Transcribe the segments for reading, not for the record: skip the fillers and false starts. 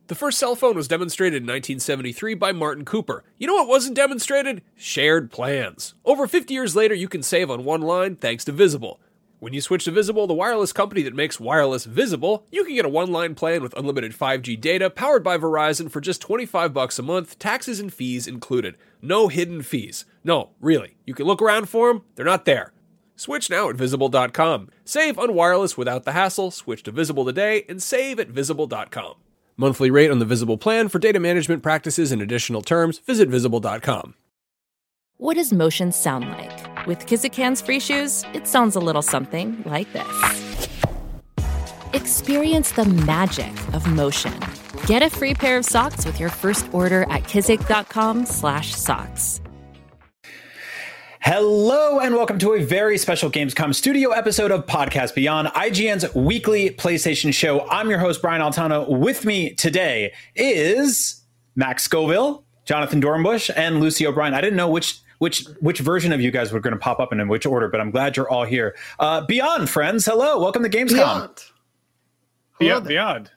The first cell phone was demonstrated in 1973 by Martin Cooper. You know what wasn't demonstrated? Shared plans. Over 50 years later, you can save on one line thanks to Visible. When you switch to Visible, the wireless company that makes wireless visible, you can get a one-line plan with unlimited 5G data powered by Verizon for just $25 a month, taxes and fees included. No hidden fees. No, really. You can look around for them, they're not there. Switch now at Visible.com. Save on wireless without the hassle, switch to Visible today, and save at Visible.com. Monthly rate on the Visible plan for data management practices and additional terms, visit Visible.com. What does motion sound like? With Kizikans free shoes, it sounds a little something like this. Experience the magic of motion. Get a free pair of socks with your first order at kizik.com/socks. Hello and welcome to a very special Gamescom studio episode of Podcast Beyond, IGN's weekly PlayStation show. I'm your host, Brian Altano. With me today is Max Scoville, Jonathan Dornbush, and Lucy O'Brien. I didn't know which version of you guys were going to pop up and in which order, but I'm glad you're all here. Beyond, friends, hello. Welcome to Gamescom. Beyond.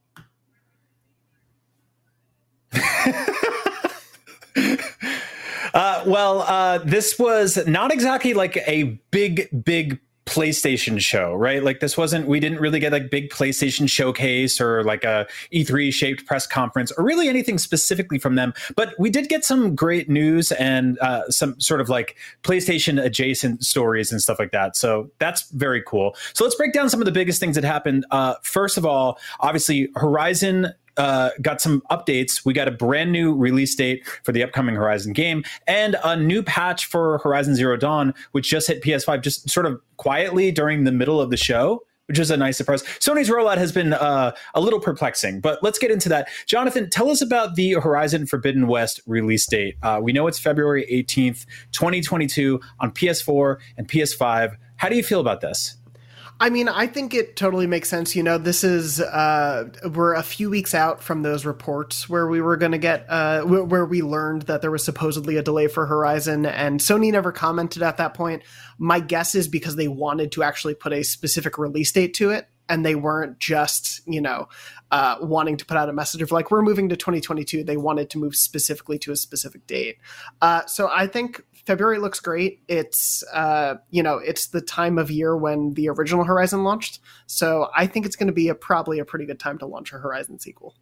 This was not exactly like a big PlayStation show, right? Like we didn't really get like big PlayStation showcase or like a E3 shaped press conference or really anything specifically from them. But we did get some great news and some sort of like PlayStation adjacent stories and stuff like that. So that's very cool. So let's break down some of the biggest things that happened. First of all, obviously Horizon got some updates. We got a brand new release date for the upcoming Horizon game and a new patch for Horizon Zero Dawn, which just hit PS5 just sort of quietly during the middle of the show, which is a nice surprise. Sony's rollout has been a little perplexing, but let's get into that. Jonathan, tell us about the Horizon Forbidden West release date. We know it's February 18th, 2022 on PS4 and PS5. How do you feel about this? I mean, I think it totally makes sense. You know, this is, we're a few weeks out from those reports where we were going to get, where we learned that there was supposedly a delay for Horizon, and Sony never commented at that point. My guess is because they wanted to actually put a specific release date to it, and they weren't just, wanting to put out a message of like, we're moving to 2022. They wanted to move specifically to a specific date. So I think February looks great. It's, it's the time of year when the original Horizon launched. So I think it's going to be probably a pretty good time to launch a Horizon sequel.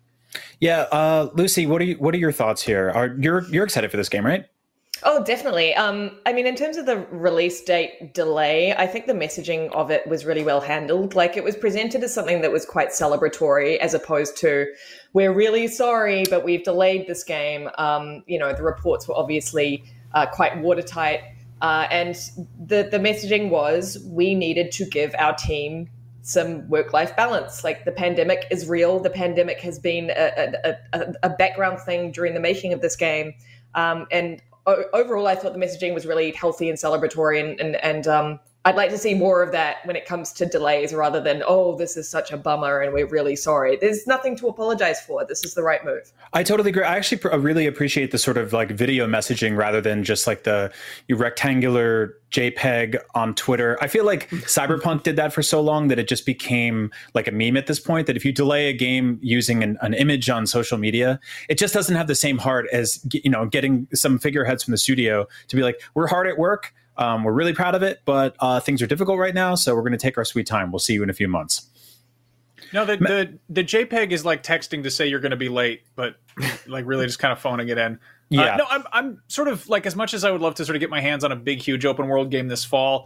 Yeah. Lucy, what are your thoughts here? You're excited for this game, right? Oh, definitely. I mean, in terms of the release date delay, I think the messaging of it was really well handled. Like, it was presented as something that was quite celebratory, as opposed to, we're really sorry, but we've delayed this game. The reports were obviously quite watertight. And the messaging was, we needed to give our team some work-life balance. Like, the pandemic is real. The pandemic has been a background thing during the making of this game. And overall, I thought the messaging was really healthy and celebratory, and I'd like to see more of that when it comes to delays, rather than, oh, this is such a bummer and we're really sorry. There's nothing to apologize for. This is the right move. I totally agree. I actually really appreciate the sort of like video messaging rather than just like the rectangular JPEG on Twitter. I feel like Cyberpunk did that for so long that it just became like a meme at this point, that if you delay a game using an image on social media, it just doesn't have the same heart as, getting some figureheads from the studio to be like, we're hard at work. We're really proud of it, but things are difficult right now, so we're going to take our sweet time. We'll see you in a few months. No, the JPEG is like texting to say you're going to be late, but like really just kind of phoning it in. Yeah. No, I'm sort of like, as much as I would love to sort of get my hands on a big, huge open world game this fall,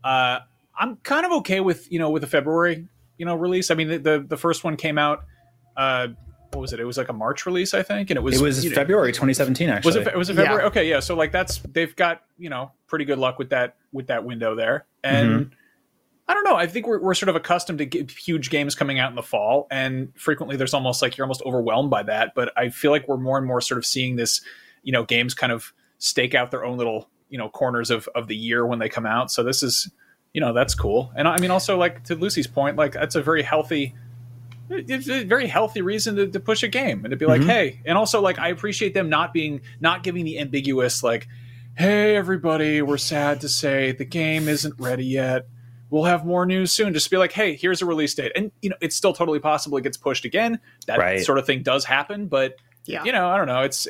I'm kind of okay with a February release. I mean, the first one came out. What was it? It was like a March release, I think, and it was February 2017. Actually, was it February? Yeah. Okay, yeah. So like they've got pretty good luck with that window there, and I don't know. I think we're sort of accustomed to huge games coming out in the fall, and frequently there's almost like you're almost overwhelmed by that. But I feel like we're more and more sort of seeing this, games kind of stake out their own little corners of the year when they come out. So this is that's cool, and I mean also, like, to Lucy's point, like that's a very healthy. It's a very healthy reason to push a game and to be like, hey, and also like I appreciate them not giving the ambiguous like, hey everybody, we're sad to say the game isn't ready yet. we'll have more news soon. Just be like, hey, here's a release date. And, it's still totally possible it gets pushed again. That sort of thing does happen. But, I don't know. It's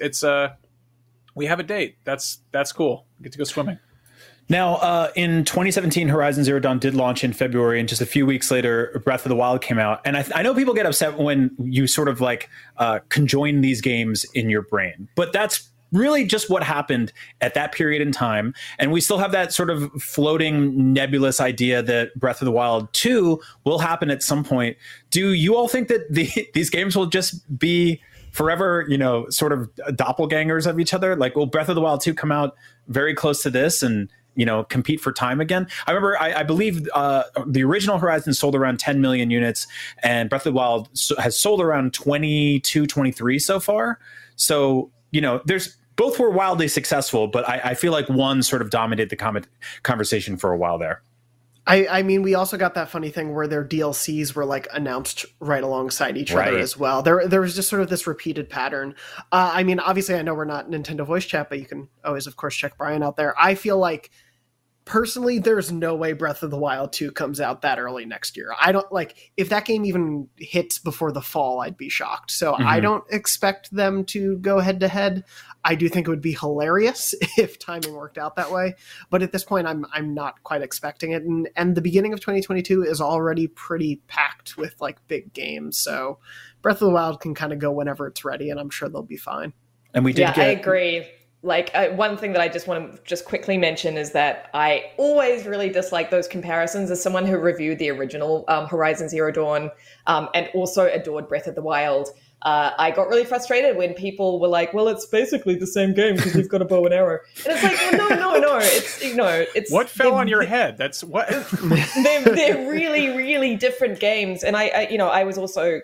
we have a date. That's cool. We get to go swimming. Now, in 2017, Horizon Zero Dawn did launch in February, and just a few weeks later, Breath of the Wild came out. And I know people get upset when you sort of conjoin these games in your brain, but that's really just what happened at that period in time. And we still have that sort of floating nebulous idea that Breath of the Wild 2 will happen at some point. Do you all think that these games will just be forever, sort of doppelgangers of each other? Like, will Breath of the Wild 2 come out very close to this and compete for time again? I remember, I believe the original Horizon sold around 10 million units, and Breath of the Wild has sold around 22, 23 so far. So, there's both were wildly successful, but I feel like one sort of dominated the conversation for a while there. I mean, we also got that funny thing where their DLCs were announced right alongside each other as well. There was just sort of this repeated pattern. I mean, obviously, I know we're not Nintendo Voice Chat, but you can always, of course, check Brian out there. I feel like, personally, there's no way Breath of the Wild 2 comes out that early next year. I don't if that game even hits before the fall, I'd be shocked. So I don't expect them to go head to head. I do think it would be hilarious if timing worked out that way. But at this point, I'm not quite expecting it. And the beginning of 2022 is already pretty packed with big games. So Breath of the Wild can kind of go whenever it's ready, and I'm sure they'll be fine. And we did I agree. One thing that I just want to just quickly mention is that I always really dislike those comparisons. As someone who reviewed the original Horizon Zero Dawn and also adored Breath of the Wild, I got really frustrated when people were like, well, it's basically the same game because you've got a bow and arrow. And it's like, well, no. It's what fell on your head? That's what. they're really, really different games. And I was also,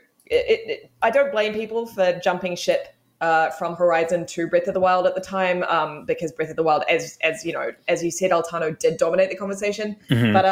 I don't blame people for jumping ship from Horizon to Breath of the Wild at the time, because Breath of the Wild, as you said, Altano did dominate the conversation. Mm-hmm. But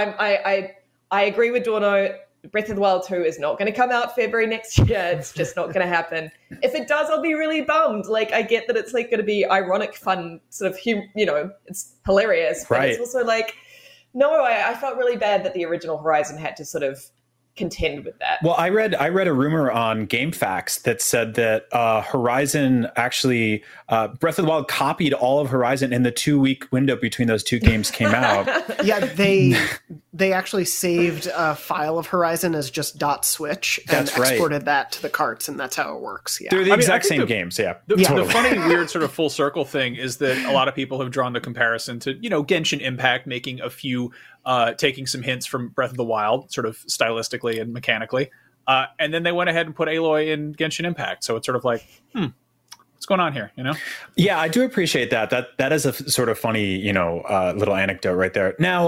I agree with Dorno. Breath of the Wild 2 is not going to come out February next year. It's just not going to happen. If it does, I'll be really bummed. I get that it's going to be ironic, fun, sort of, it's hilarious. But it's also no, I felt really bad that the original Horizon had to sort of contend with that. Well, I read a rumor on GameFAQs that said that Horizon actually Breath of the Wild copied all of Horizon in the 2-week window between those two games came out. Yeah, they actually saved a file of Horizon as just .switch and exported that to the carts, and that's how it works. Yeah, they're the exact same games. Yeah. The funny, weird sort of full circle thing is that a lot of people have drawn the comparison to Genshin Impact making a few. Taking some hints from Breath of the Wild, sort of stylistically and mechanically. And then they went ahead and put Aloy in Genshin Impact. So it's sort of like, what's going on here, Yeah, I do appreciate that. That is a sort of funny, little anecdote right there. Now,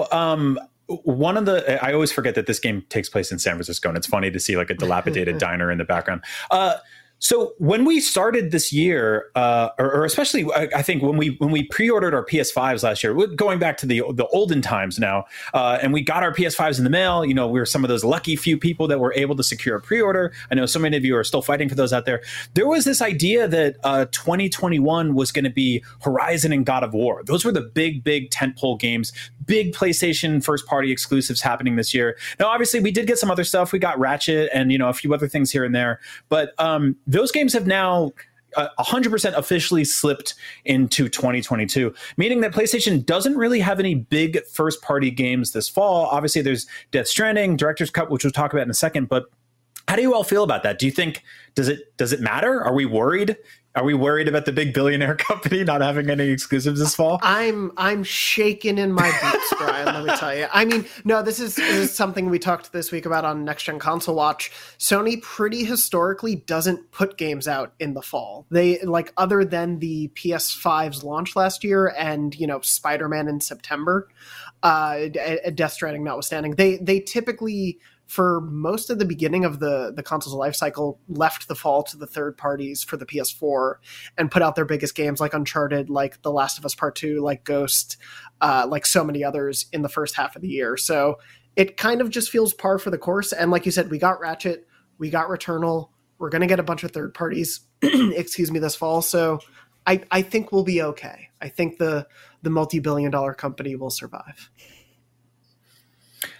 I always forget that this game takes place in San Francisco, and it's funny to see a dilapidated diner in the background. So when we started this year, or especially I think when we pre-ordered our PS5s last year, going back to the olden times now, and we got our PS5s in the mail, we were some of those lucky few people that were able to secure a pre-order. I know so many of you are still fighting for those out there. There was this idea that 2021 was going to be Horizon and God of War. Those were the big tentpole games, big PlayStation first-party exclusives happening this year. Now, obviously, we did get some other stuff. We got Ratchet and a few other things here and there, but those games have now 100% officially slipped into 2022, meaning that PlayStation doesn't really have any big first-party games this fall. Obviously, there's Death Stranding, Director's Cut, which we'll talk about in a second. But how do you all feel about that? Do you think does it matter? Are we worried? Are we worried about the big billionaire company not having any exclusives this fall? I'm shaking in my boots, Brian, let me tell you. I mean, no, this is something we talked this week about on Next Gen Console Watch. Sony pretty historically doesn't put games out in the fall. They, other than the PS5's launch last year and, Spider-Man in September, Death Stranding notwithstanding, they typically, for most of the beginning of the console's life cycle, left the fall to the third parties for the PS4 and put out their biggest games like Uncharted, like The Last of Us Part 2, like Ghost, like so many others in the first half of the year. So it kind of just feels par for the course. And like you said, we got Ratchet, we got Returnal, we're going to get a bunch of third parties, this fall. So I think we'll be okay. I think the multi-billion-dollar company will survive.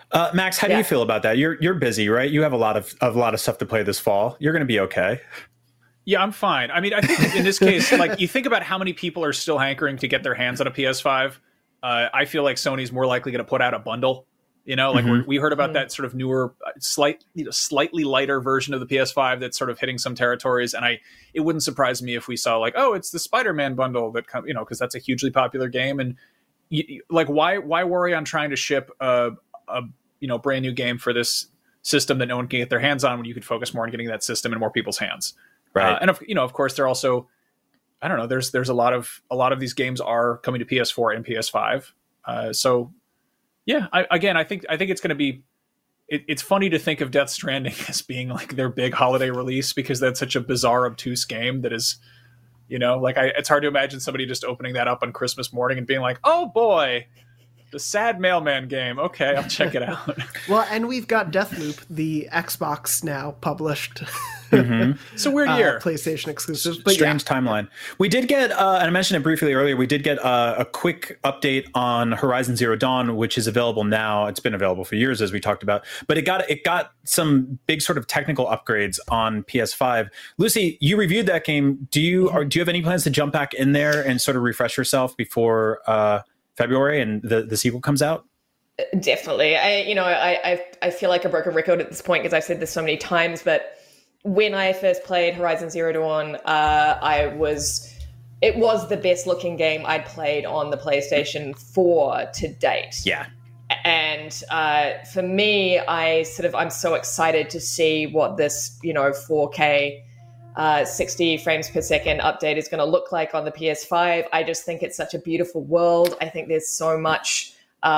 Max, how do you feel about that? You're busy, right? You have a lot of stuff to play this fall. You're going to be okay. Yeah, I'm fine. I mean, I think in this case, like you think about how many people are still hankering to get their hands on a PS5. I feel like Sony's more likely going to put out a bundle. Like we heard about that sort of newer, slightly lighter version of the PS5 that's sort of hitting some territories. And it wouldn't surprise me if we saw like, oh, it's the Spider-Man bundle that comes, because that's a hugely popular game. And like, why worry on trying to ship a brand new game for this system that no one can get their hands on when you could focus more on getting that system in more people's hands. Right. And of course, they're also, I don't know. There's a lot of these games are coming to PS4 and PS5. So yeah, I think it's going to be. It's funny to think of Death Stranding as being like their big holiday release because that's such a bizarre, obtuse game that is, it's hard to imagine somebody just opening that up on Christmas morning and being like, oh boy, the sad mailman game. Okay, I'll check it out. Well, and we've got Deathloop, the Xbox now published. It's a weird year. PlayStation exclusive. But Strange timeline. We did get, and I mentioned it briefly earlier, we did get a quick update on Horizon Zero Dawn, which is available now. It's been available for years, as we talked about, but it got some big sort of technical upgrades on PS5. Lucy, you reviewed that game. Do you have any plans to jump back in there and sort of refresh yourself before February and the sequel comes out? Definitely. I feel like a broken record at this point because I've said this so many times, but when I first played Horizon Zero Dawn, it was the best looking game I'd played on the PlayStation 4 to date. Yeah. And for me, I'm so excited to see what this, 4K 60 frames per second update is going to look like on the PS5. I just think it's such a beautiful world. I think there's so much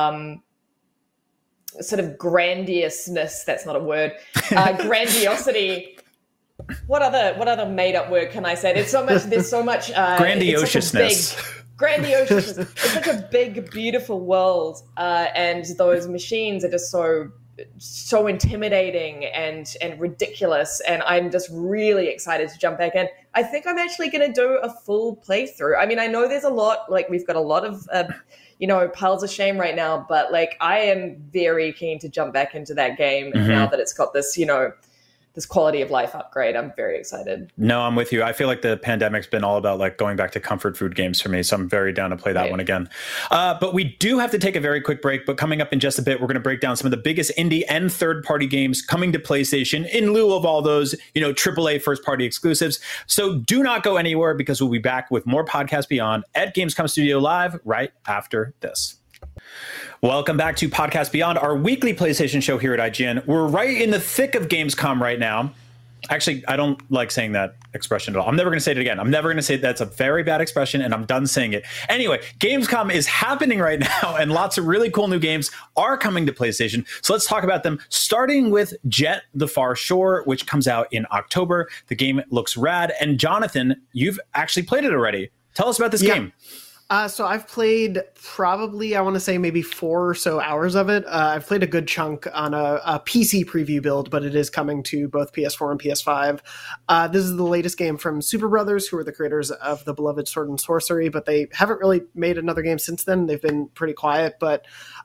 sort of grandiousness. That's not a word. Grandiosity. What other made up word can I say? There's so much grandiosity. Grandiosity. It's such a big, beautiful world, and those machines are just so intimidating and ridiculous, and I'm just really excited to jump back in. I think I'm actually going to do a full playthrough. I mean, I know there's a lot, like we've got a lot of piles of shame right now, but like I am very keen to jump back into that game now that it's got this this quality of life upgrade. I'm very excited. No, I'm with you. I feel like the pandemic's been all about like going back to comfort food games for me. So I'm very down to play that one again. But we do have to take a very quick break. But coming up in just a bit, we're going to break down some of the biggest indie and third-party games coming to PlayStation in lieu of all those, AAA first-party exclusives. So do not go anywhere because we'll be back with more Podcast Beyond at Gamescom Studio Live right after this. Welcome back to Podcast Beyond, our weekly PlayStation show here at IGN. We're right in the thick of Gamescom right now. Actually, I don't like saying that expression at all. I'm never going to say it again. I'm never going to say that's a very bad expression, and I'm done saying it. Anyway, Gamescom is happening right now, and lots of really cool new games are coming to PlayStation. So let's talk about them, starting with Jet: The Far Shore, which comes out in October. The game looks rad. And Jonathan, you've actually played it already. Tell us about this game. So I've played probably, I want to say maybe 4 or so hours of it. I've played a good chunk on a PC preview build, but it is coming to both PS4 and PS5. This is the latest game from Super Brothers, who are the creators of the beloved Sword and Sorcery, but they haven't really made another game since then. They've been pretty quiet, but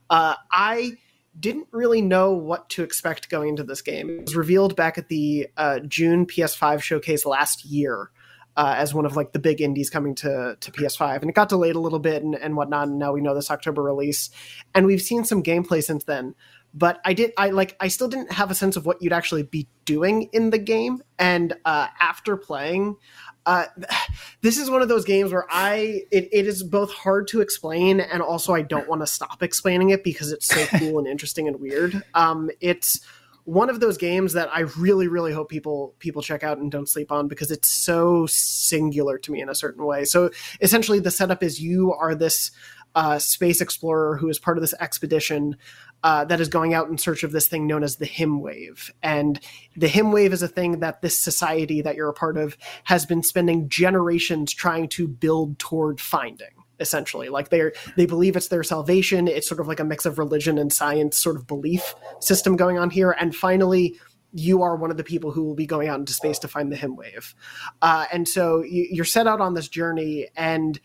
I didn't really know what to expect going into this game. It was revealed back at the June PS5 showcase last year. As one of like the big indies coming to PS5, and it got delayed a little bit and whatnot. And now we know this October release, and we've seen some gameplay since then. But I still didn't have a sense of what you'd actually be doing in the game. And after playing, this is one of those games where it is both hard to explain and also I don't want to stop explaining it because it's so cool and interesting and weird. It's one of those games that I really, really hope people check out and don't sleep on because it's so singular to me in a certain way. So essentially the setup is you are this space explorer who is part of this expedition that is going out in search of this thing known as the Himwave. And the Himwave is a thing that this society that you're a part of has been spending generations trying to build toward finding. Essentially, like they believe it's their salvation. It's sort of like a mix of religion and science sort of belief system going on here. And finally, you are one of the people who will be going out into space to find the Himwave. And so you're set out on this journey, and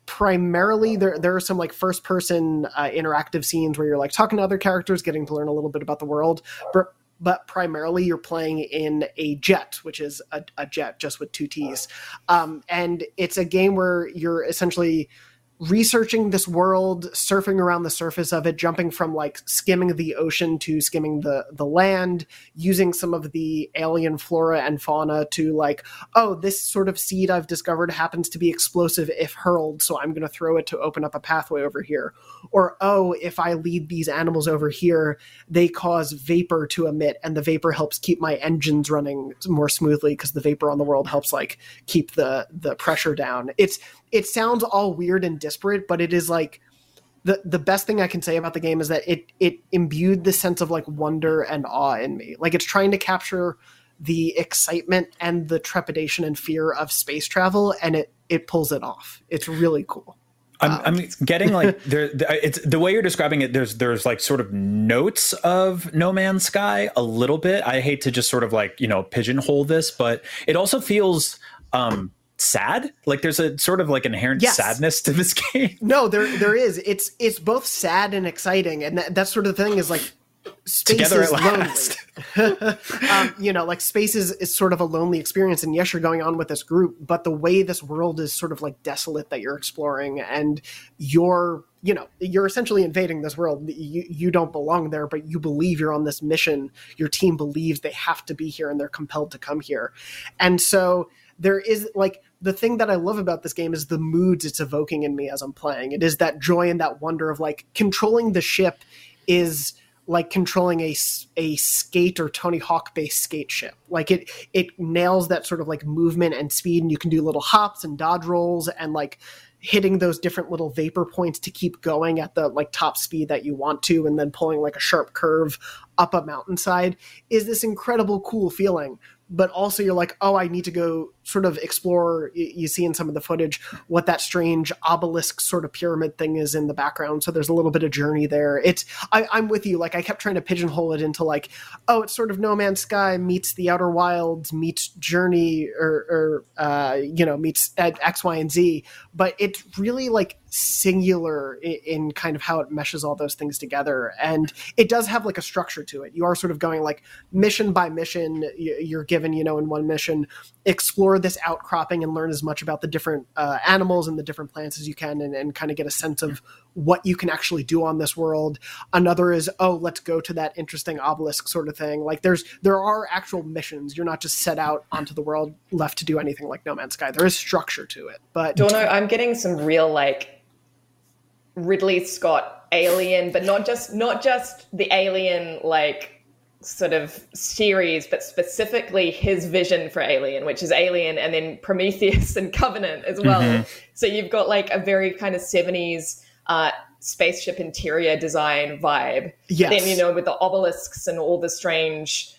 primarily there are some like first person interactive scenes where you're like talking to other characters, getting to learn a little bit about the world, but primarily you're playing in a jet, which is a jet just with two T's. And it's a game where you're essentially researching this world, surfing around the surface of it, jumping from like skimming the ocean to skimming the land, using some of the alien flora and fauna to like, oh, this sort of seed I've discovered happens to be explosive if hurled, so I'm going to throw it to open up a pathway over here. Or, oh, if I lead these animals over here, they cause vapor to emit, and the vapor helps keep my engines running more smoothly because the vapor on the world helps like keep the pressure down. It sounds all weird and disparate, but it is like the best thing I can say about the game is that it imbued this sense of like wonder and awe in me. Like it's trying to capture the excitement and the trepidation and fear of space travel, and it pulls it off. It's really cool. I'm getting like it's the way you're describing it. There's like sort of notes of No Man's Sky a little bit. I hate to just sort of like, pigeonhole this, but it also feels sad. Like there's a sort of like inherent sadness to this game. No, there is. It's both sad and exciting, and that's sort of the thing is like space together is at last. lonely. Like space is sort of a lonely experience, and yes, you're going on with this group, but the way this world is sort of like desolate that you're exploring, and you're essentially invading this world. You don't belong there, but you believe you're on this mission. Your team believes they have to be here, and they're compelled to come here. And so there is like the thing that I love about this game is the moods it's evoking in me as I'm playing. It is that joy and that wonder of like controlling the ship is like controlling a skate or Tony Hawk based skate ship. Like it nails that sort of like movement and speed, and you can do little hops and dodge rolls and like hitting those different little vapor points to keep going at the like top speed that you want to, and then pulling like a sharp curve up a mountainside is this incredible cool feeling. But also you're like, oh, I need to go sort of explore. You see in some of the footage what that strange obelisk sort of pyramid thing is in the background. So there's a little bit of journey there. I'm with you. Like I kept trying to pigeonhole it into like, oh, it's sort of No Man's Sky meets The Outer Wilds meets Journey or meets X, Y, and Z. But it's really like singular in kind of how it meshes all those things together. And it does have like a structure to it. You are sort of going like mission by mission. You're given, in one mission, explore this outcropping and learn as much about the different animals and the different plants as you can, and kind of get a sense of what you can actually do on this world. Another is, oh, let's go to that interesting obelisk sort of thing. Like there are actual missions. You're not just set out onto the world left to do anything like No Man's Sky. There is structure to it. But Dorno, I'm getting some real like Ridley Scott Alien, but not just the Alien like sort of series, but specifically his vision for Alien, which is Alien and then Prometheus and Covenant as well. Mm-hmm. So you've got like a very kind of 70s spaceship interior design vibe. Yes. Then, with the obelisks and all the strange,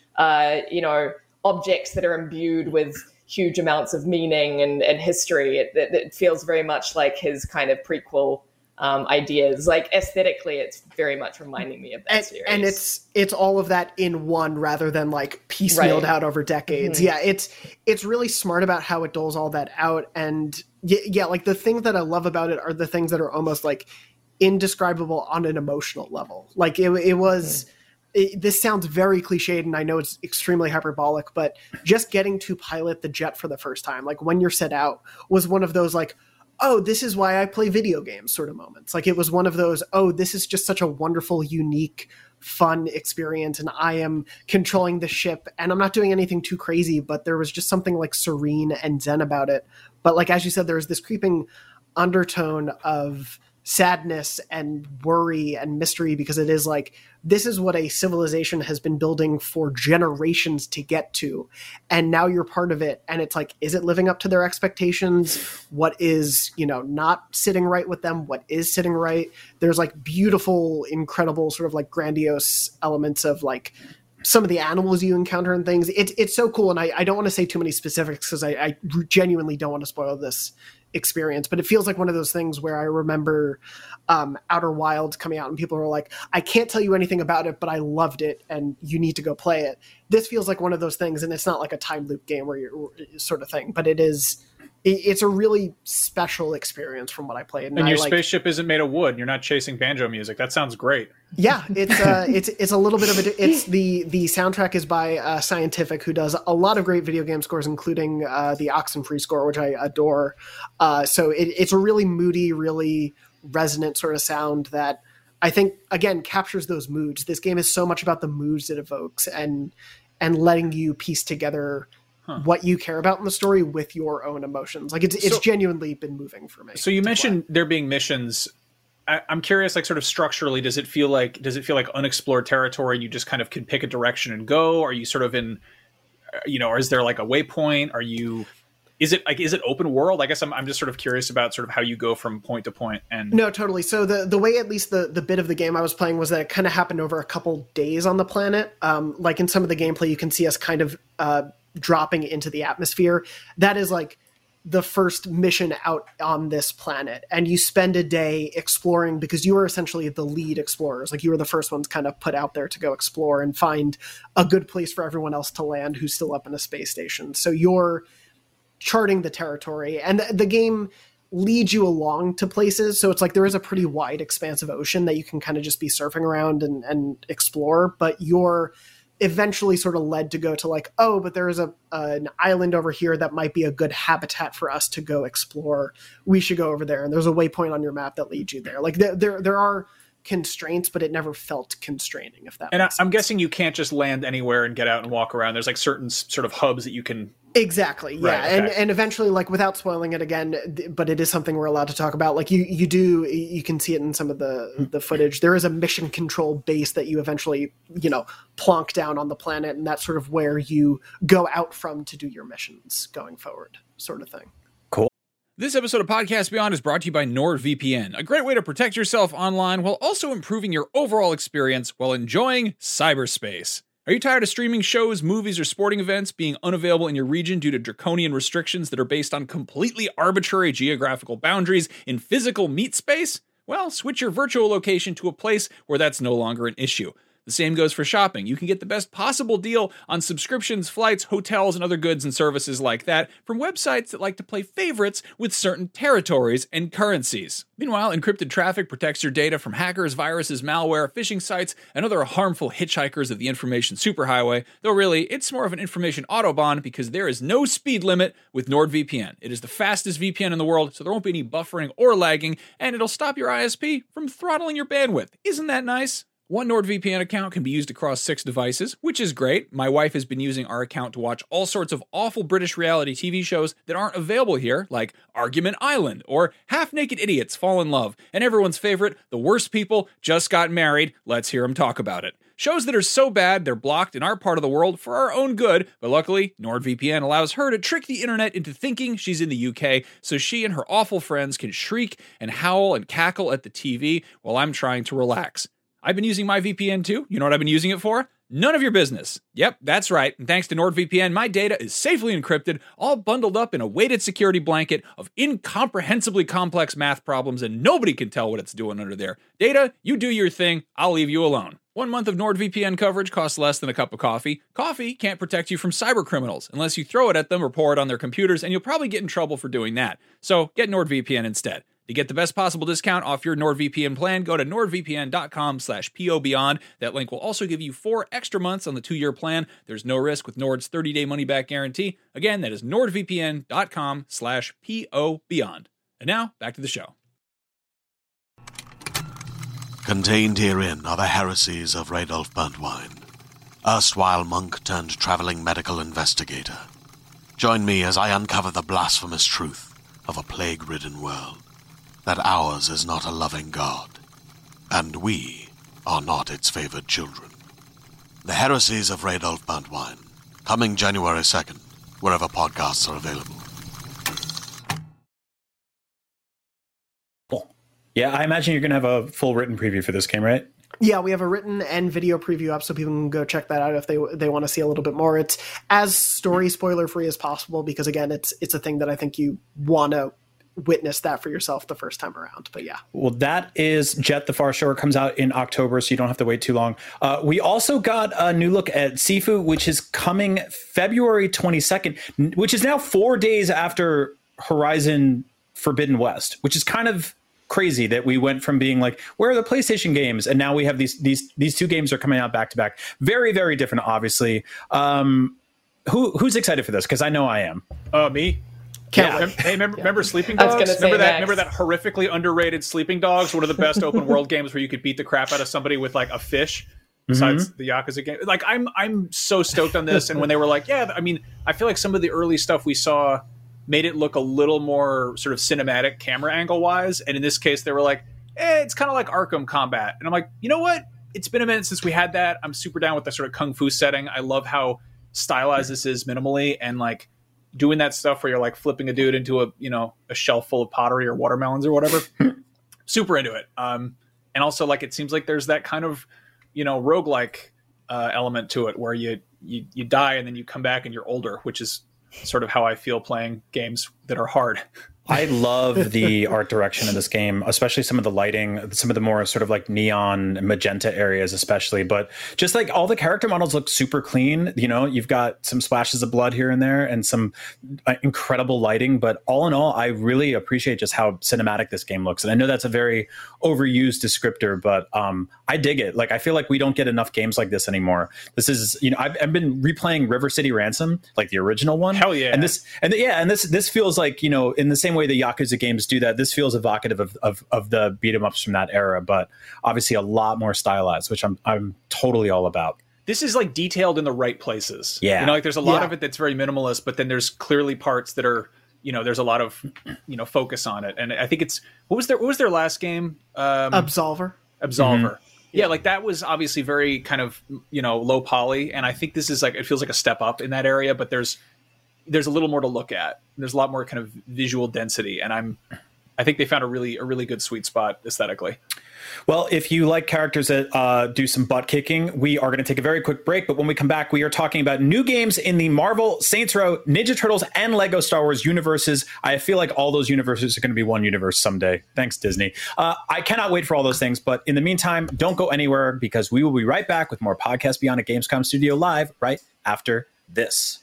objects that are imbued with huge amounts of meaning and history. It feels very much like his kind of prequel ideas. Like aesthetically, it's very much reminding me of that series. And it's all of that in one rather than like piecemealed out over decades. Mm-hmm. Yeah, it's really smart about how it doles all that out. And yeah, like the things that I love about it are the things that are almost like indescribable on an emotional level. Like it was. This sounds very cliched, and I know it's extremely hyperbolic, but just getting to pilot the jet for the first time, like when you're set out, was one of those like, oh, this is why I play video games sort of moments. Like it was one of those, oh, this is just such a wonderful, unique, fun experience, and I am controlling the ship, and I'm not doing anything too crazy, but there was just something like serene and zen about it. But like, as you said, there's this creeping undertone of sadness and worry and mystery, because it is like, this is what a civilization has been building for generations to get to, and now you're part of it, and it's like, is it living up to their expectations? What is not sitting right with them? What is sitting right? There's like beautiful, incredible sort of like grandiose elements of like some of the animals you encounter and things. It's so cool, and I don't want to say too many specifics because I genuinely don't want to spoil this experience, but it feels like one of those things where I remember Outer Wilds coming out and people were like, I can't tell you anything about it, but I loved it and you need to go play it. This feels like one of those things, and it's not like a time loop game where you're sort of thing, but it is it's a really special experience from what I played. And your spaceship isn't made of wood. You're not chasing banjo music. That sounds great. Yeah, it's a little bit of it's the soundtrack is by Scientific, who does a lot of great video game scores, including the Oxenfree score, which I adore. So it's a really moody, really resonant sort of sound that I think, again, captures those moods. This game is so much about the moods it evokes and letting you piece together what you care about in the story with your own emotions. Like it's genuinely been moving for me. So you mentioned there being missions. I'm curious, like sort of structurally, does it feel like unexplored territory and you just kind of can pick a direction and go? Are you sort of in, or is there like a waypoint? Is it open world? I guess I'm just sort of curious about sort of how you go from point to point. And no, totally. So the way, at least the bit of the game I was playing, was that it kind of happened over a couple days on the planet. Like in some of the gameplay, you can see us kind of dropping into the atmosphere. That is like the first mission out on this planet, and you spend a day exploring because you are essentially the lead explorers. Like you were the first ones kind of put out there to go explore and find a good place for everyone else to land who's still up in a space station. So you're charting the territory, and the game leads you along to places. So it's like there is a pretty wide expanse of ocean that you can kind of just be surfing around and explore, but you're eventually sort of led to go to like, oh, but there is an island over here that might be a good habitat for us to go explore. We should go over there. And there's a waypoint on your map that leads you there. Like there are constraints, but it never felt constraining, if that makes sense. I'm guessing you can't just land anywhere and get out and walk around. There's like certain sort of hubs that you can... Exactly. Yeah. Right, okay. And eventually, like, without spoiling it again, but it is something we're allowed to talk about. Like you can see it in some of the footage. There is a mission control base that you eventually, plonk down on the planet. And that's sort of where you go out from to do your missions going forward, sort of thing. Cool. This episode of Podcast Beyond is brought to you by NordVPN, a great way to protect yourself online while also improving your overall experience while enjoying cyberspace. Are you tired of streaming shows, movies, or sporting events being unavailable in your region due to draconian restrictions that are based on completely arbitrary geographical boundaries in physical meat space? Well, switch your virtual location to a place where that's no longer an issue. The same goes for shopping. You can get the best possible deal on subscriptions, flights, hotels, and other goods and services like that from websites that like to play favorites with certain territories and currencies. Meanwhile, encrypted traffic protects your data from hackers, viruses, malware, phishing sites, and other harmful hitchhikers of the information superhighway, though really, it's more of an information autobahn because there is no speed limit with NordVPN. It is the fastest VPN in the world, so there won't be any buffering or lagging, and it'll stop your ISP from throttling your bandwidth. Isn't that nice? One NordVPN account can be used across 6 devices, which is great. My wife has been using our account to watch all sorts of awful British reality TV shows that aren't available here, like Argument Island or Half-Naked Idiots Fall in Love, and everyone's favorite, The Worst People Just Got Married. Let's hear them talk about it. Shows that are so bad they're blocked in our part of the world for our own good, but luckily, NordVPN allows her to trick the internet into thinking she's in the UK, so she and her awful friends can shriek and howl and cackle at the TV while I'm trying to relax. I've been using my VPN too. You know what I've been using it for? None of your business. Yep, that's right. And thanks to NordVPN, my data is safely encrypted, all bundled up in a weighted security blanket of incomprehensibly complex math problems, and nobody can tell what it's doing under there. Data, you do your thing. I'll leave you alone. 1 month of NordVPN coverage costs less than a cup of coffee. Coffee can't protect you from cyber criminals unless you throw it at them or pour it on their computers, and you'll probably get in trouble for doing that. So get NordVPN instead. To get the best possible discount off your NordVPN plan, go to nordvpn.com/POBeyond. That link will also give you 4 extra months on the 2-year plan. There's no risk with Nord's 30-day money-back guarantee. Again, that is nordvpn.com/POBeyond. And now, back to the show. Contained herein are the heresies of Radolf Burntwine, erstwhile monk turned traveling medical investigator. Join me as I uncover the blasphemous truth of a plague-ridden world. That ours is not a loving God, and we are not its favored children. The Heresies of Radolf Burntwine, coming January 2nd, wherever podcasts are available. Cool. Yeah, I imagine you're going to have a full written preview for this game, right? Yeah, we have a written and video preview up so people can go check that out if they want to see a little bit more. It's as story spoiler free as possible because, again, it's a thing that I think you want to witness that for yourself the first time around. But yeah. Well, that is Jet the Far Shore. Comes out in October, so you don't have to wait too long. We also got a new look at Sifu, which is coming February 22nd, which is now 4 days after Horizon Forbidden West, which is kind of crazy that we went from being like, where are the PlayStation games? And now we have these two games are coming out back to back. Very, very different, obviously. Who's excited for this? Because I know I am. Me. Can't Hey, remember Sleeping I was Dogs? gonna say Remember Max. that horrifically underrated Sleeping Dogs? One of the best open world games where you could beat the crap out of somebody with like a fish. Besides the Yakuza game, like I'm so stoked on this. And when they were like, yeah, I mean, I feel like some of the early stuff we saw made it look a little more sort of cinematic camera angle wise. And in this case, they were like, it's kind of like Arkham Combat. And I'm like, you know what? It's been a minute since we had that. I'm super down with the sort of kung fu setting. I love how stylized this is minimally, and like doing that stuff where you're like flipping a dude into a shelf full of pottery or watermelons or whatever. Super into it. And also like, it seems like there's that kind of, roguelike element to it where you die and then you come back and you're older, which is sort of how I feel playing games that are hard. I love the art direction of this game, especially some of the lighting, some of the more sort of like neon magenta areas, especially. But just like all the character models look super clean. You've got some splashes of blood here and there and some incredible lighting. But all in all, I really appreciate just how cinematic this game looks. And I know that's a very overused descriptor, but I dig it. Like, I feel like we don't get enough games like this anymore. This is, I've been replaying River City Ransom, like the original one. Hell yeah. And this feels like, in the same way the Yakuza games do that, this feels evocative of the beat 'em ups from that era, but obviously a lot more stylized, which I'm totally all about. This is like detailed in the right places. Yeah. Like there's a lot of it that's very minimalist, but then there's clearly parts that are, there's a lot of, focus on it. And I think what was their last game? Absolver. Mm-hmm. Yeah, like that was obviously very kind of, low poly. And I think this is like, it feels like a step up in that area, but there's a little more to look at. There's a lot more kind of visual density. And I think they found a really good sweet spot aesthetically. Well, if you like characters that do some butt kicking, we are going to take a very quick break. But when we come back, we are talking about new games in the Marvel, Saints Row, Ninja Turtles, and Lego Star Wars universes. I feel like all those universes are going to be one universe someday. Thanks, Disney. I cannot wait for all those things. But in the meantime, don't go anywhere, because we will be right back with more Podcast Beyond at Gamescom Studio Live right after this.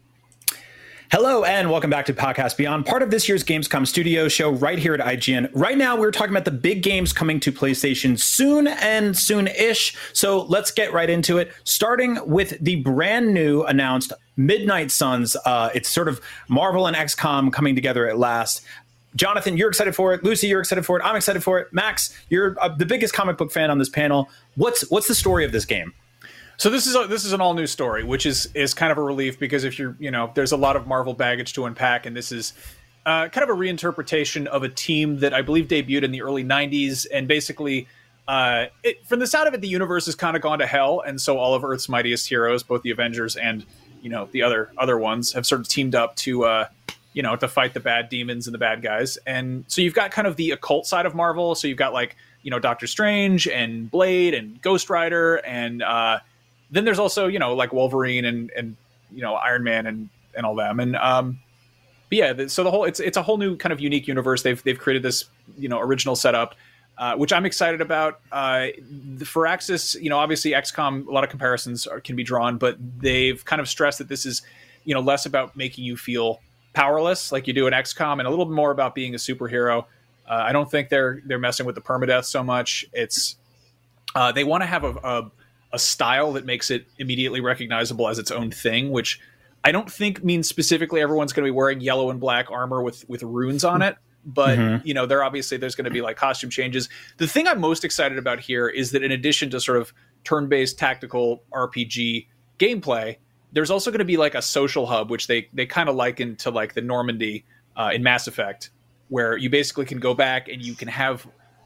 Hello, and welcome back to Podcast Beyond, part of this year's Gamescom Studio show right here at IGN. Right now, we're talking about the big games coming to PlayStation soon and soon-ish. So let's get right into it, starting with the brand new announced Midnight Suns. It's sort of Marvel and XCOM coming together at last. Jonathan, you're excited for it. Lucy, you're excited for it. I'm excited for it. Max, you're the biggest comic book fan on this panel. What's the story of this game? So this is an all new story, which is kind of a relief, because if you're, there's a lot of Marvel baggage to unpack, and this is kind of a reinterpretation of a team that I believe debuted in the early 90s, and basically, from the sound of it, the universe has kind of gone to hell, and so all of Earth's mightiest heroes, both the Avengers and the other ones, have sort of teamed up to to fight the bad demons and the bad guys, and so you've got kind of the occult side of Marvel. So you've got like Doctor Strange and Blade and Ghost Rider and then there's also, like Wolverine and Iron Man and all them. And but yeah, so the whole it's a whole new kind of unique universe. They've created this, original setup, which I'm excited about. For Axis, obviously XCOM, a lot of comparisons can be drawn, but they've kind of stressed that this is, less about making you feel powerless like you do in XCOM, and a little bit more about being a superhero. I don't think they're messing with the permadeath so much. It's they want to have a style that makes it immediately recognizable as its own thing, which I don't think means specifically everyone's going to be wearing yellow and black armor with runes on it. But, there's going to be like costume changes. The thing I'm most excited about here is that in addition to sort of turn-based tactical RPG gameplay, there's also going to be like a social hub, which they kind of liken to like the Normandy in Mass Effect, where you basically can go back and you can have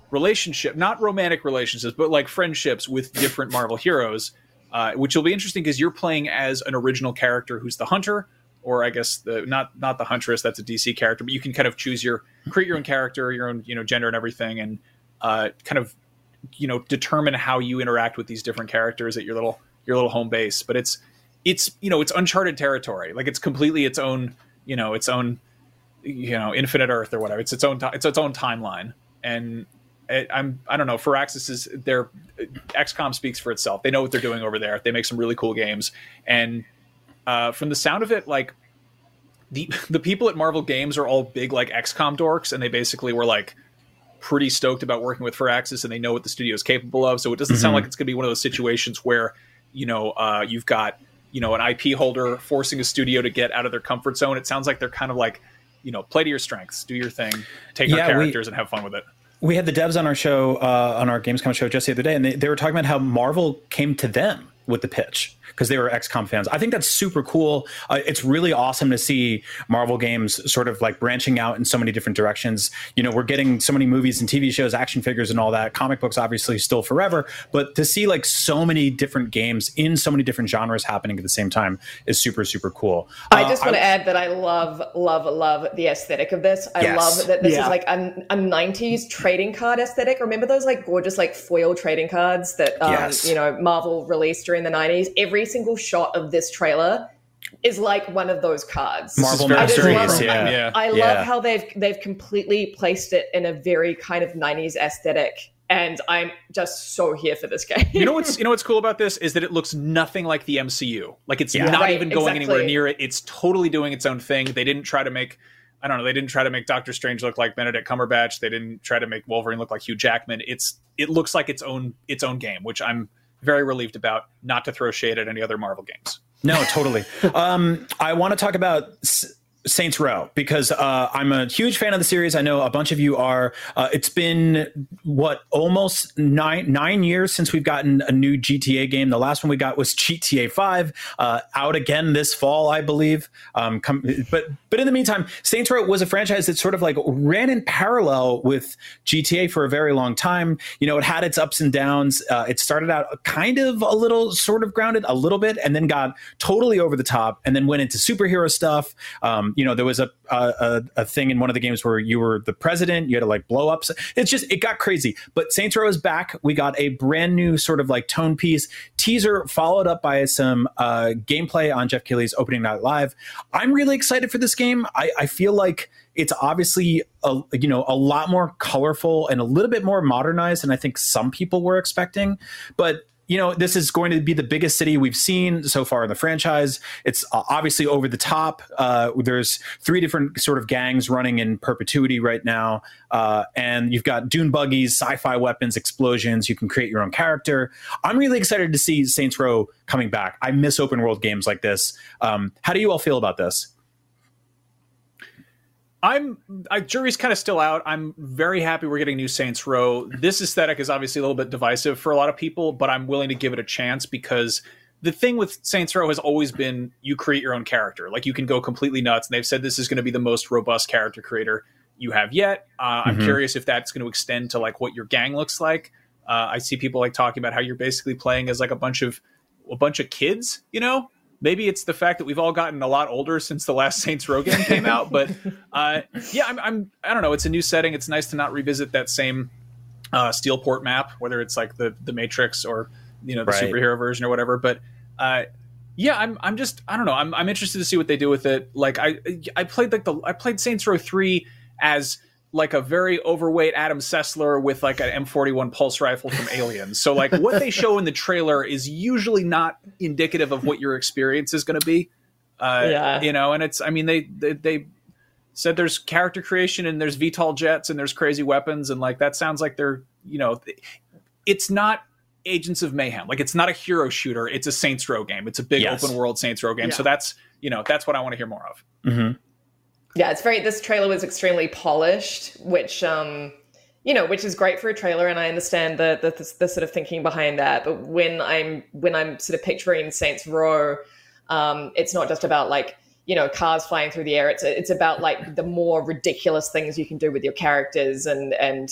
not romantic relationships, but like friendships with different Marvel heroes, which will be interesting because you're playing as an original character who's the hunter, or I guess not the huntress, that's a DC character, but you can kind of create your own character, your own, gender and everything, and kind of, determine how you interact with these different characters at your little home base. But it's uncharted territory. Like it's completely its own infinite Earth or whatever. It's its own timeline. And I don't know, Firaxis their XCOM speaks for itself. They know what they're doing over there. They make some really cool games. And from the sound of it, like the people at Marvel Games are all big like XCOM dorks, and they basically were like pretty stoked about working with Firaxis, and they know what the studio is capable of. So it doesn't sound like it's going to be one of those situations where you've got an IP holder forcing a studio to get out of their comfort zone. It sounds like they're kind of like, play to your strengths, do your thing, take our characters and have fun with it. We had the devs on our show, on our Gamescom show just the other day, and they were talking about how Marvel came to them with the pitch because they were XCOM fans. I think that's super cool. It's really awesome to see Marvel games sort of like branching out in so many different directions. We're getting so many movies and TV shows, action figures and all that. Comic books obviously still forever, but to see like so many different games in so many different genres happening at the same time is super, super cool. I just want to add that I love the aesthetic of this. I love that this is like a 90s trading card aesthetic. Remember those like gorgeous like foil trading cards that Marvel released during the 90s? Every single shot of this trailer is like one of those cards. Marvel Masteries, I love how they've completely placed it in a very kind of 90s aesthetic, and I'm just so here for this game. You know what's cool about this is that it looks nothing like the MCU. Like it's not even going anywhere near it. It's totally doing its own thing. They didn't try to make they didn't try to make Doctor Strange look like Benedict Cumberbatch. They didn't try to make Wolverine look like Hugh Jackman. It looks like its own game, which I'm very relieved about, not to throw shade at any other Marvel games. No, totally. I want to talk about Saints Row because I'm a huge fan of the series. I know a bunch of you are. It's been almost nine years since we've gotten a new GTA game. The last one we got was GTA 5, out again this fall, I believe. But in the meantime, Saints Row was a franchise that sort of like ran in parallel with GTA for a very long time. It had its ups and downs. It started out kind of a little sort of grounded a little bit, and then got totally over the top, and then went into superhero stuff. There was a thing in one of the games where you were the president, you had to like blow up. It got crazy. But Saints Row is back. We got a brand new sort of like tone piece teaser followed up by some gameplay on Jeff Keighley's Opening Night Live. I'm really excited for this game. I feel like it's obviously a lot more colorful and a little bit more modernized than I think some people were expecting. But this is going to be the biggest city we've seen so far in the franchise. It's obviously over the top. There's 3 different sort of gangs running in perpetuity right now. And you've got dune buggies, sci-fi weapons, explosions. You can create your own character. I'm really excited to see Saints Row coming back. I miss open world games like this. How do you all feel about this? Jury's kind of still out. I'm very happy we're getting new Saints Row. This aesthetic is obviously a little bit divisive for a lot of people, but I'm willing to give it a chance because the thing with Saints Row has always been you create your own character. Like you can go completely nuts, and they've said this is going to be the most robust character creator you have yet. I'm curious if that's going to extend to like what your gang looks like. I see people like talking about how you're basically playing as like a bunch of kids, Maybe it's the fact that we've all gotten a lot older since the last Saints Row game came out, but I don't know. It's a new setting. It's nice to not revisit that same Steelport map, whether it's like the Matrix or the superhero version or whatever. But I don't know. I'm interested to see what they do with it. Like I played Saints Row 3 as like a very overweight Adam Sessler with like an M41 pulse rifle from Aliens. So like what they show in the trailer is usually not indicative of what your experience is going to be. And it's, they said there's character creation and there's VTOL jets and there's crazy weapons. And like, that sounds like they're, it's not Agents of Mayhem. Like it's not a hero shooter. It's a Saints Row game. It's a big open world Saints Row game. Yeah. So that's what I want to hear more of. Mm-hmm. Yeah, this trailer was extremely polished, which is great for a trailer, and I understand the sort of thinking behind that. But when I'm sort of picturing Saints Row, it's not just about like cars flying through the air. It's about like the more ridiculous things you can do with your characters and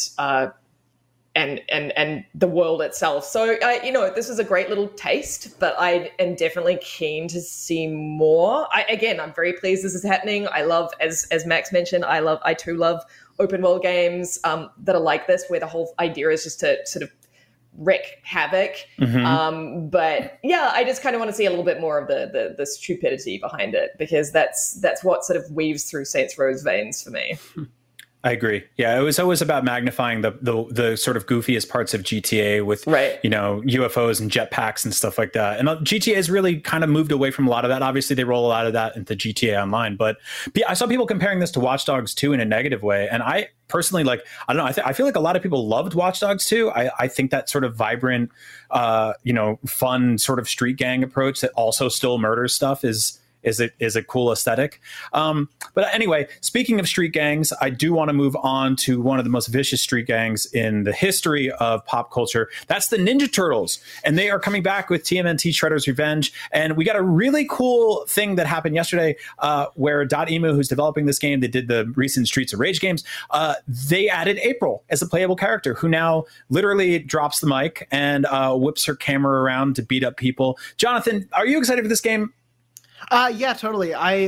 the world itself. So this is a great little taste, but I am definitely keen to see more. I'm very pleased this is happening. I love, as Max mentioned, I too love open world games that are like this, where the whole idea is just to sort of wreak havoc. Mm-hmm. But yeah, I just kind of want to see a little bit more of the stupidity behind it, because that's what sort of weaves through Saints Row's veins for me. I agree. Yeah, it was always about magnifying the sort of goofiest parts of GTA with, you know, UFOs and jetpacks and stuff like that. And GTA has really kind of moved away from a lot of that. Obviously, they roll a lot of that into GTA Online. But I saw people comparing this to Watch Dogs 2 in a negative way. And I personally, like, I don't know, I feel like a lot of people loved Watch Dogs 2. I think that sort of vibrant, you know, fun sort of street gang approach that also still murders stuff is a cool aesthetic. But anyway, speaking of street gangs, I do want to move on to one of the most vicious street gangs in the history of pop culture. That's the Ninja Turtles. And they are coming back with TMNT Shredder's Revenge. And we got a really cool thing that happened yesterday where Dotemu, who's developing this game, they did the recent Streets of Rage games, they added April as a playable character who now literally drops the mic and whips her camera around to beat up people. Jonathan, are you excited for this game? Yeah, totally. I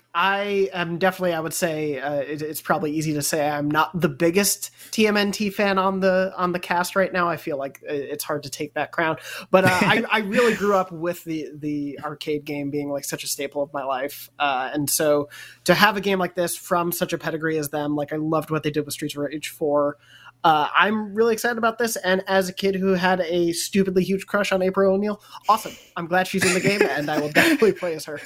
am definitely, I would say, it's probably easy to say I'm not the biggest TMNT fan on the cast right now. I feel like it's hard to take that crown, but I really grew up with the arcade game being like such a staple of my life. And so to have a game like this from such a pedigree as them, like I loved what they did with Streets of Rage 4. I'm really excited about this, and as a kid who had a stupidly huge crush on April O'Neil, awesome. I'm glad she's in the game, and I will definitely play as her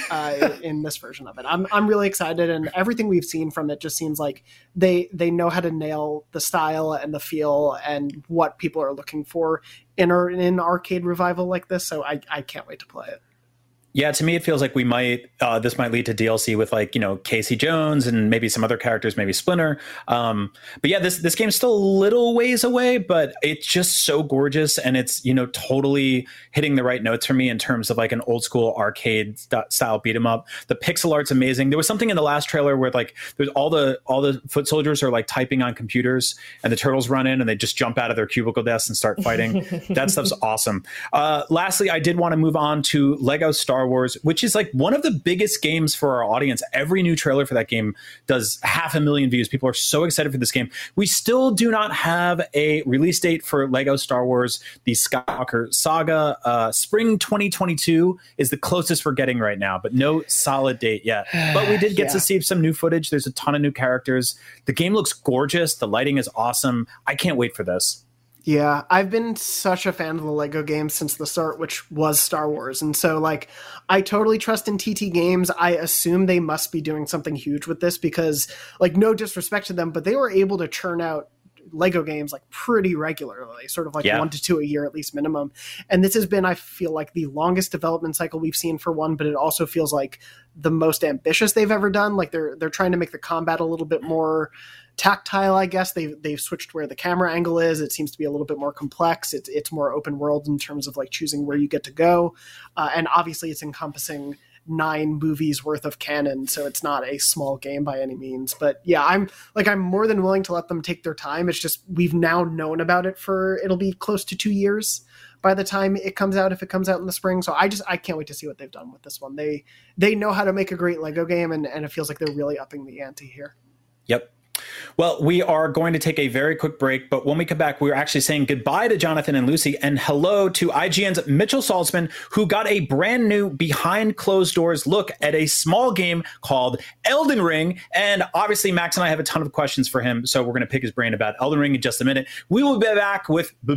in this version of it. I'm really excited, and everything we've seen from it just seems like they know how to nail the style and the feel and what people are looking for in an arcade revival like this. So I can't wait to play it. Yeah, to me, it feels like this might lead to DLC with, like, you know, Casey Jones and maybe some other characters, maybe Splinter. But yeah, this game's still a little ways away, but it's just so gorgeous. And it's, you know, totally hitting the right notes for me in terms of like an old school arcade style beat 'em up. The pixel art's amazing. There was something in the last trailer where like there's all the foot soldiers are like typing on computers and the turtles run in and they just jump out of their cubicle desks and start fighting. That stuff's awesome. Lastly, I did want to move on to Lego Star Wars, which is like one of the biggest games for our audience. Every new trailer for that game does 500,000 views. People are so excited for this game. We still do not have a release date for Lego Star Wars, the Skywalker Saga. Spring 2022 is the closest we're getting right now, but no solid date yet. But we did get to see some new footage. There's a ton of new characters. The game looks gorgeous. The lighting is awesome. I can't wait for this. Yeah, I've been such a fan of the Lego games since the start, which was Star Wars. And so, like, I totally trust in TT Games. I assume they must be doing something huge with this because, like, no disrespect to them, but they were able to churn out Lego games like pretty regularly, sort of like 1 to 2 a year at least minimum. And this has been, I feel like, the longest development cycle we've seen for one, but it also feels like the most ambitious they've ever done. Like they're trying to make the combat a little bit more tactile, I guess. They've switched where the camera angle is. It seems to be a little bit more complex. It's more open world in terms of like choosing where you get to go. And obviously it's encompassing 9 movies worth of canon, so it's not a small game by any means. But yeah, I'm more than willing to let them take their time. It's just we've now known about it for it'll be close to 2 years by the time it comes out, if it comes out in the spring. So I can't wait to see what they've done with this one. They know how to make a great Lego game, and it feels like they're really upping the ante here. Yep. Well, we are going to take a very quick break, but when we come back, we're actually saying goodbye to Jonathan and Lucy and hello to IGN's Mitchell Saltzman, who got a brand new behind closed doors look at a small game called Elden Ring. And obviously, Max and I have a ton of questions for him, so we're going to pick his brain about Elden Ring in just a minute. We will be back with more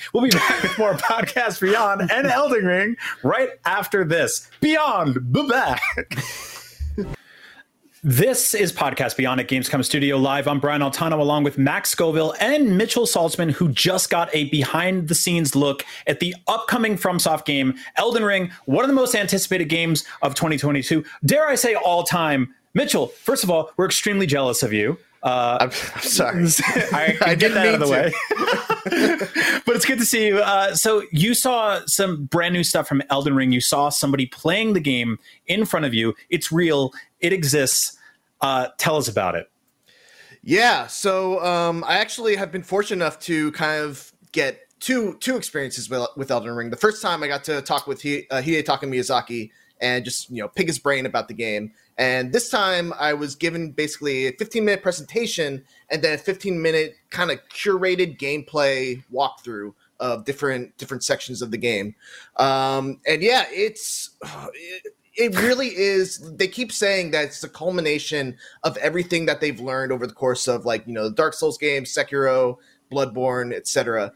Podcast Beyond and Elden Ring right after this. Beyond back. This is Podcast Beyond at Gamescom Studio Live. I'm Brian Altano along with Max Scoville and Mitchell Saltzman, who just got a behind-the-scenes look at the upcoming FromSoft game, Elden Ring, one of the most anticipated games of 2022. Dare I say all time. Mitchell, first of all, we're extremely jealous of you. I'm sorry. I get that out of the way. But it's good to see you. So you saw some brand new stuff from Elden Ring. You saw somebody playing the game in front of you. It's real. It exists. Tell us about it. Yeah. So I actually have been fortunate enough to kind of get two experiences with Elden Ring. The first time I got to talk with Hidetaka Miyazaki and just, pick his brain about the game. And this time I was given basically a 15-minute presentation and then a 15-minute kind of curated gameplay walkthrough of different sections of the game. And yeah, it's it really is. They keep saying that it's the culmination of everything that they've learned over the course of, like, you know, the Dark Souls games, Sekiro, Bloodborne, etc.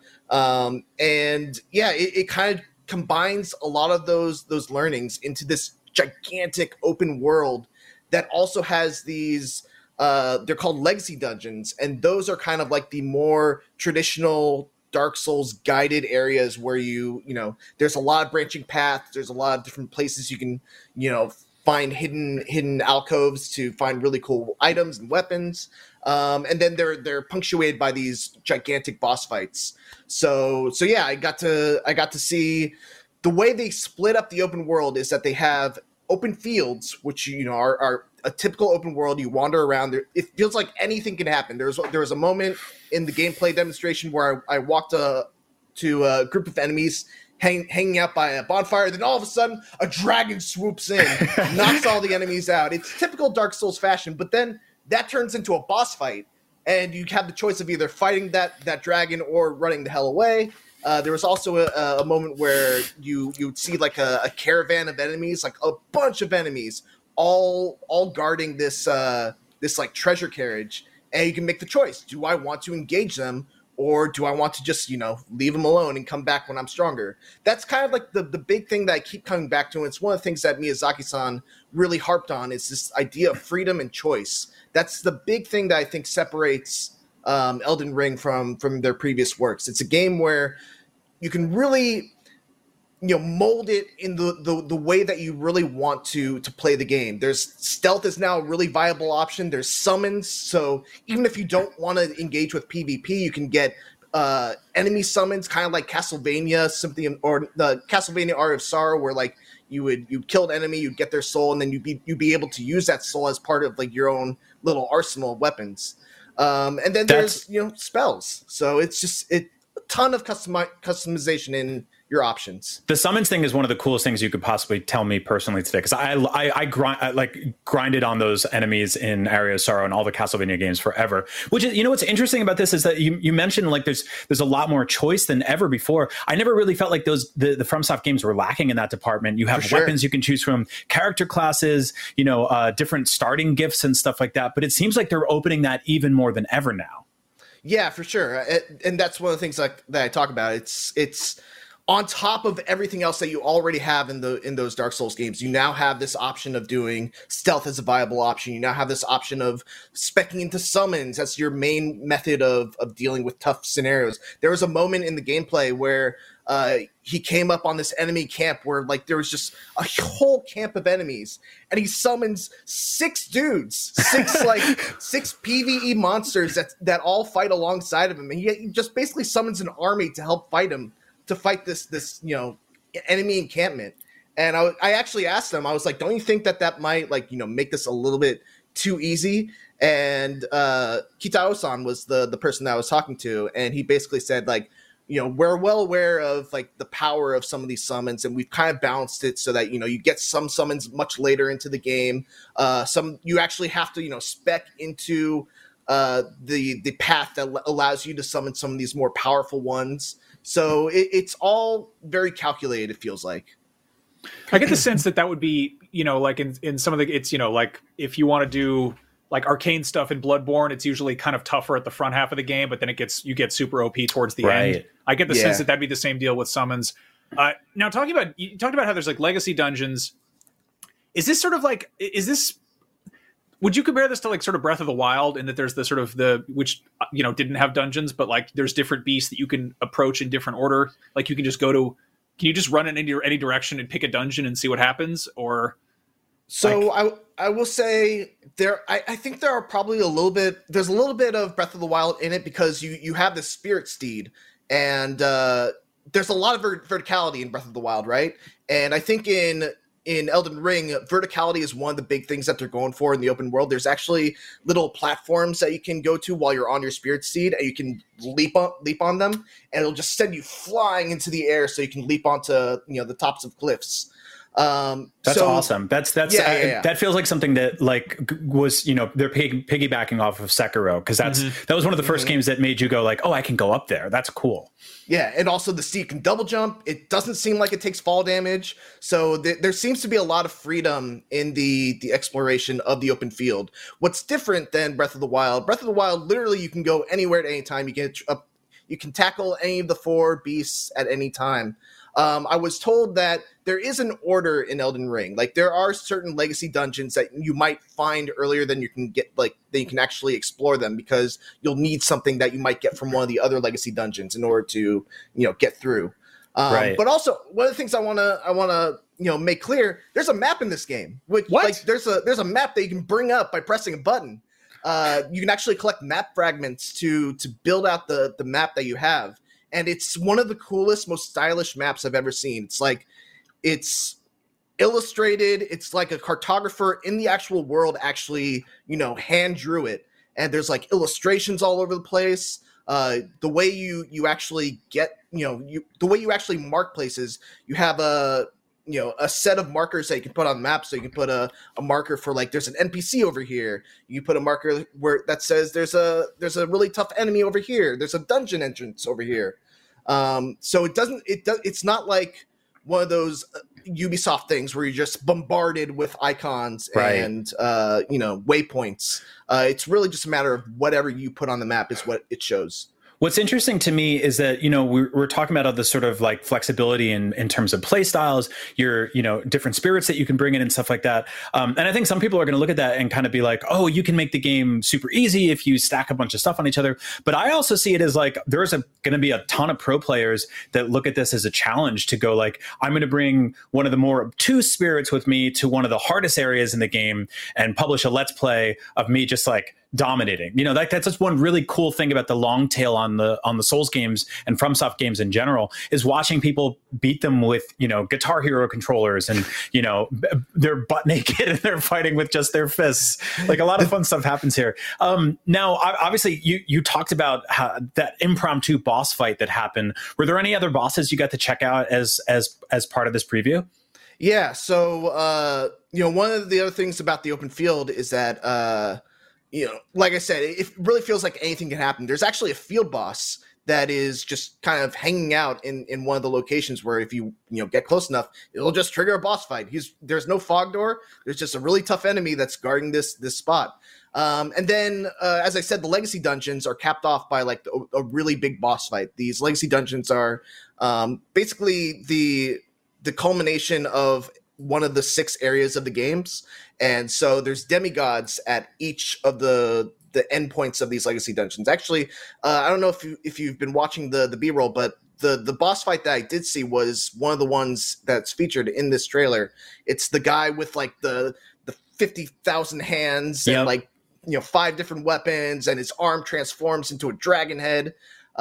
And yeah, it kind of combines a lot of those learnings into this gigantic open world that also has these they're called legacy dungeons, and those are kind of like the more traditional Dark Souls guided areas where you know, there's a lot of branching paths, there's a lot of different places you can, you know, find hidden alcoves to find really cool items and weapons. And then they're punctuated by these gigantic boss fights. So yeah, I got to see the way they split up the open world is that they have open fields, which, you know, are a typical open world. You wander around there. It feels like anything can happen. There was a moment in the gameplay demonstration where I walked to a group of enemies hanging out by a bonfire. Then all of a sudden, a dragon swoops in, knocks all the enemies out. It's typical Dark Souls fashion, but then that turns into a boss fight, and you have the choice of either fighting that dragon or running the hell away. There was also a moment where you would see like a caravan of enemies, like a bunch of enemies, all guarding this like treasure carriage, and you can make the choice: do I want to engage them, or do I want to just, you know, leave them alone and come back when I'm stronger? That's kind of like the big thing that I keep coming back to, and it's one of the things that Miyazaki-san really harped on, is this idea of freedom and choice. That's the big thing that I think separates Elden Ring from their previous works. It's a game where you can really, you know, mold it in the way that you really want to play the game. There's stealth is now a really viable option. There's summons, so even if you don't want to engage with PvP, you can get enemy summons, kind of like Castlevania Symphony, or the Castlevania Art of Sorrow, where like you'd kill an enemy, you'd get their soul, and then you'd be able to use that soul as part of like your own little arsenal of weapons. And then there's, you know, spells. So it's just a ton of customization in your options. The summons thing is one of the coolest things you could possibly tell me personally today, because I grinded on those enemies in Area of Sorrow and all the Castlevania games forever. Which is, you know, what's interesting about this is that you mentioned like there's a lot more choice than ever before. I never really felt like the FromSoft games were lacking in that department. You have weapons you can choose from, character classes, you know, different starting gifts and stuff like that. But it seems like they're opening that even more than ever now. Yeah, for sure. And that's one of the things that I talk about. It's on top of everything else that you already have in those Dark Souls games. You now have this option of doing stealth as a viable option. You now have this option of speccing into summons. That's your main method of dealing with tough scenarios. There was a moment in the gameplay where he came up on this enemy camp where like there was just a whole camp of enemies, and he summons 6 dudes, 6 PvE monsters that all fight alongside of him, and he just basically summons an army to help fight him, to fight this you know, enemy encampment. And I actually asked him, I was like, don't you think that might, like, you know, make this a little bit too easy? And Kitao-san was the person that I was talking to, and he basically said, like, you know, we're well aware of like the power of some of these summons, and we've kind of balanced it so that, you know, you get some summons much later into the game. Some you actually have to, you know, spec into the path that allows you to summon some of these more powerful ones. So it's all very calculated, it feels like. I get the sense that would be, you know, like in some of the, it's, you know, like if you want to do like arcane stuff in Bloodborne, it's usually kind of tougher at the front half of the game, but then you get super OP towards the end. I get the sense that that'd be the same deal with summons. Now you talked about how there's like legacy dungeons. Is this sort of like, would you compare this to like sort of Breath of the Wild, in that there's the sort of which, you know, didn't have dungeons, but like there's different beasts that you can approach in different order. Like you can just can you just run in any direction and pick a dungeon and see what happens? Or so like, I will say I think there are probably there's a little bit of Breath of the Wild in it, because you have the Spirit Steed, and there's a lot of verticality in Breath of the Wild, right? And I think in Elden Ring, verticality is one of the big things that they're going for in the open world. There's actually little platforms that you can go to while you're on your Spirit Steed, and you can leap on them, and it'll just send you flying into the air so you can leap onto, you know, the tops of cliffs. That's awesome. That feels like something that was, they're piggybacking off of Sekiro, because that was one of the first games that made you go like, oh, I can go up there. That's cool. Yeah, and also the Steed can double jump. It doesn't seem like it takes fall damage, so there seems to be a lot of freedom in the exploration of the open field. What's different than Breath of the Wild? Breath of the Wild, literally, you can go anywhere at any time. You can tackle any of the 4 beasts at any time. I was told that there is an order in Elden Ring. Like, there are certain legacy dungeons that you might find earlier than you can get, then you can actually explore them, because you'll need something that you might get from one of the other legacy dungeons in order to, get through. Right. But also, one of the things I want to make clear, there's a map in this game. There's a map that you can bring up by pressing a button. You can actually collect map fragments to build out the map that you have. And it's one of the coolest, most stylish maps I've ever seen. It's illustrated. It's like a cartographer in the actual world actually, hand drew it. And there's like illustrations all over the place. The way you actually get, the way you actually mark places, you have a set of markers that you can put on the map. So you can put a marker for there's an NPC over here. You put a marker that says there's a really tough enemy over here. There's a dungeon entrance over here. So it's not like one of those Ubisoft things where you're just bombarded with icons and waypoints. It's really just a matter of whatever you put on the map is what it shows. What's interesting to me is that, we're talking about all this sort of flexibility in terms of play styles, your, different spirits that you can bring in and stuff like that. And I think some people are going to look at that and kind of be like, oh, you can make the game super easy if you stack a bunch of stuff on each other. But I also see it as there's going to be a ton of pro players that look at this as a challenge to go I'm going to bring one of the more obtuse spirits with me to one of the hardest areas in the game and publish a Let's Play of me just dominating. That's just one really cool thing about the long tail on the Souls games and FromSoft games in general, is watching people beat them with Guitar Hero controllers and they're butt naked and they're fighting with just their fists. A lot of fun stuff happens here. Now, obviously, you talked about that impromptu boss fight that happened. Were there any other bosses you got to check out as part of this preview? Yeah. So one of the other things about the open field is that like I said, it really feels like anything can happen. There's actually a field boss that is just kind of hanging out in one of the locations where if you get close enough, it'll just trigger a boss fight. There's no fog door. There's just a really tough enemy that's guarding this spot. And then, as I said, the legacy dungeons are capped off by a really big boss fight. These legacy dungeons are basically the culmination of one of the 6 areas of the games. And so there's demigods at each of the endpoints of these legacy dungeons. Actually, I don't know if you've been watching the B-roll, but the boss fight that I did see was one of the ones that's featured in this trailer. It's the guy with the 50,000 hands and 5 different weapons, and his arm transforms into a dragon head.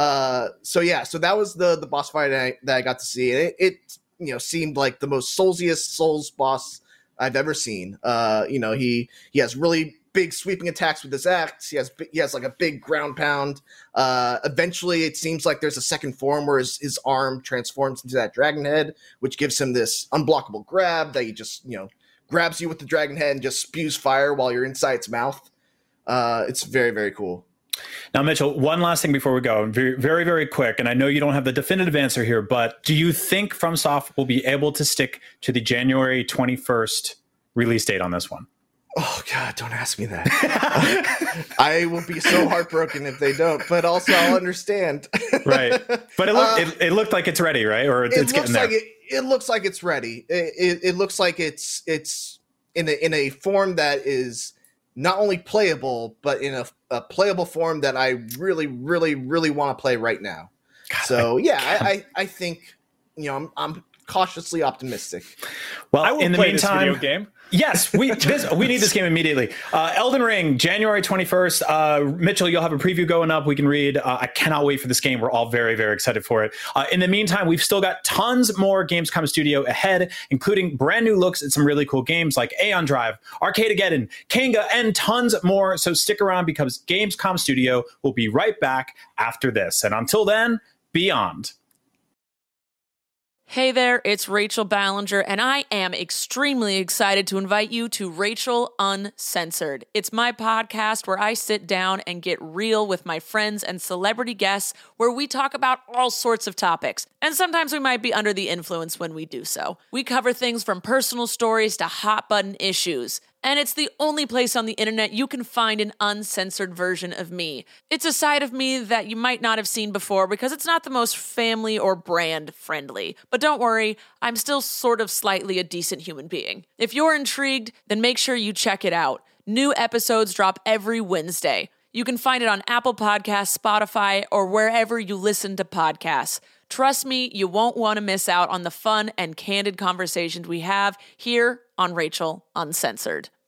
So that was the boss fight that I got to see. And it seemed like the most Soulsiest Souls boss I've ever seen. He has really big sweeping attacks with his axe. He has a big ground pound. Eventually, it seems like there's a second form where his arm transforms into that dragon head, which gives him this unblockable grab that he just grabs you with the dragon head and just spews fire while you're inside its mouth. It's very, very cool. Now, Mitchell, one last thing before we go, very, very, very quick, and I know you don't have the definitive answer here, but do you think FromSoft will be able to stick to the January 21st release date on this one? Oh, God, don't ask me that. I will be so heartbroken if they don't, but also I'll understand. Right. But it looked like it's ready, right? Or it's getting there. It looks like it's ready. It looks like it's in a form that is not only playable, but in a playable form that I really, really, really want to play right now. God, so I think I'm cautiously optimistic. Well, I will in the play meantime, this video game. Yes, we need this game immediately. Elden Ring, January 21st. Mitchell, you'll have a preview going up. We can read. I cannot wait for this game. We're all very, very excited for it. In the meantime, we've still got tons more Gamescom Studio ahead, including brand new looks at some really cool games like Aeon Drive, Arcadegeddon, Kanga, and tons more. So stick around because Gamescom Studio will be right back after this. And until then, beyond. Hey there, it's Rachel Ballinger, and I am extremely excited to invite you to Rachel Uncensored. It's my podcast where I sit down and get real with my friends and celebrity guests, where we talk about all sorts of topics. And sometimes we might be under the influence when we do so. We cover things from personal stories to hot button issues. And it's the only place on the internet you can find an uncensored version of me. It's a side of me that you might not have seen before because it's not the most family or brand friendly. But don't worry, I'm still sort of slightly a decent human being. If you're intrigued, then make sure you check it out. New episodes drop every Wednesday. You can find it on Apple Podcasts, Spotify, or wherever you listen to podcasts. Trust me, you won't want to miss out on the fun and candid conversations we have here on Rachel Uncensored.